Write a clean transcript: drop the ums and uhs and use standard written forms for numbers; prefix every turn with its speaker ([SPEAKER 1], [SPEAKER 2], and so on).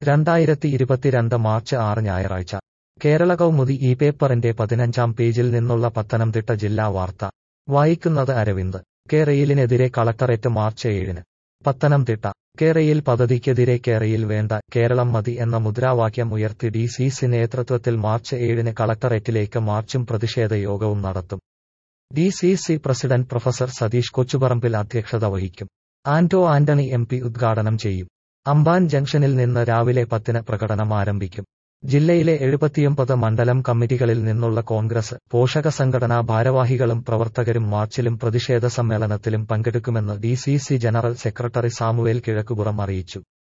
[SPEAKER 1] 2022 March 6 ഞായറാഴ്ച കേരള കൗമുദി ഈ പേപ്പറിന്റെ 15-ാം പേജിൽ നിന്നുള്ള പത്തനംതിട്ട ജില്ലാ വാർത്ത വായിക്കുന്നത് അരവിന്ദ്. കെ-റെയിലിനെതിരെ കളക്ടറേറ്റ് മാർച്ച് 7-ന്. പത്തനംതിട്ട കെ-റെയിൽ പദ്ധതിക്കെതിരെ കെ-റെയിൽ വേണ്ട, കേരളം മതി എന്ന മുദ്രാവാക്യം ഉയർത്തി ഡി.സി.സി നേതൃത്വത്തിൽ മാർച്ച് 7-ന് കളക്ടറേറ്റിലേക്ക് മാർച്ചും പ്രതിഷേധ യോഗവും നടത്തും. DCC president professor Satheesh Kochuparambil അധ്യക്ഷത വഹിക്കും. ആന്റോ ആന്റണി എം.പി ഉദ്ഘാടനം ചെയ്യും. അമ്പാൻ ജംഗ്ഷനിൽ നിന്ന് രാവിലെ 10-ന് പ്രകടനം ആരംഭിക്കും. ജില്ലയിലെ 79 മണ്ഡലം കമ്മിറ്റികളിൽ നിന്നുള്ള കോൺഗ്രസ്, പോഷക സംഘടനാ ഭാരവാഹികളും പ്രവർത്തകരും മാർച്ചിലും പ്രതിഷേധ സമ്മേളനത്തിലും പങ്കെടുക്കുമെന്ന് DCC general secretary Samuel Kizhakkupuram അറിയിച്ചു.